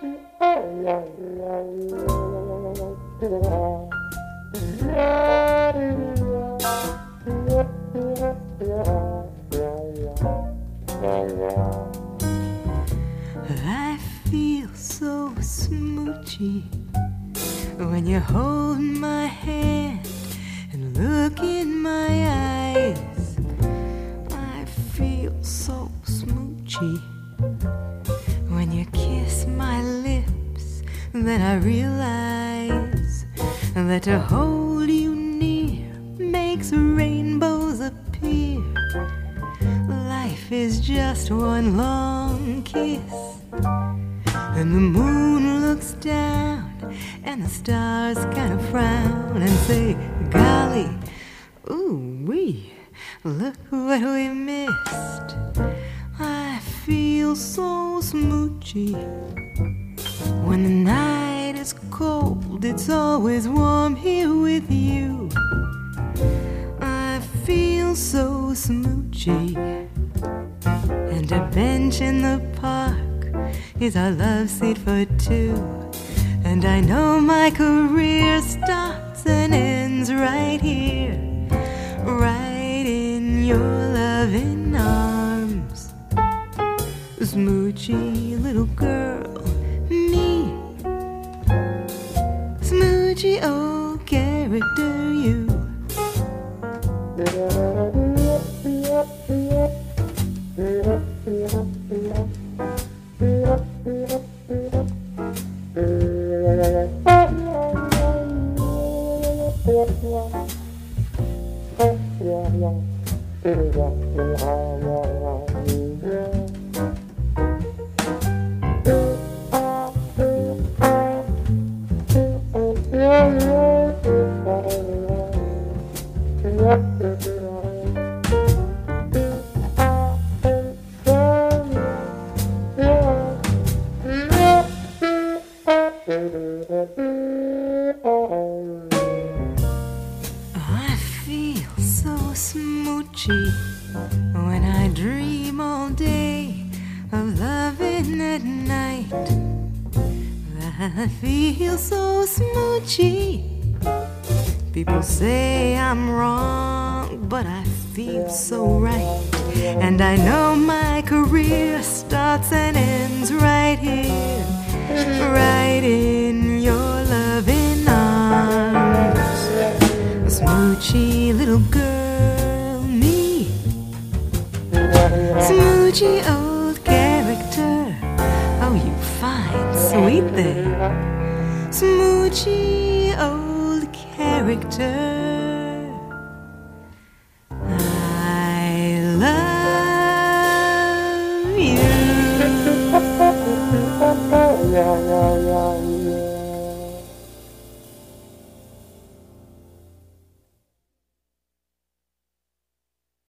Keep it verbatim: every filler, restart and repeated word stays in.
I feel so smoochy when you hold my hand and look in my eyes. I feel so smoochy when you kiss my lips. Then I realize that to hold you near makes rainbows appear. Life is just one long kiss, and the moon looks down and the stars kind of frown and say, golly, ooh-wee, look what we missed. I feel so smoochy when the night is cold. It's always warm here with you. I feel so smoochy, and a bench in the park is our love seat for two. And I know my career starts and ends right here, right in your loving arms. Smoochy little girl, me. Smoochy old character, you. I feel so smoochy when I dream all day of loving at night. I feel so smoochy. People say I'm wrong, but I feel so right. And I know my career starts and ends right here, right in your loving arms. Smoochy little girl, me. Smoochy old character, oh you fine, sweet thing. Smoochy old character.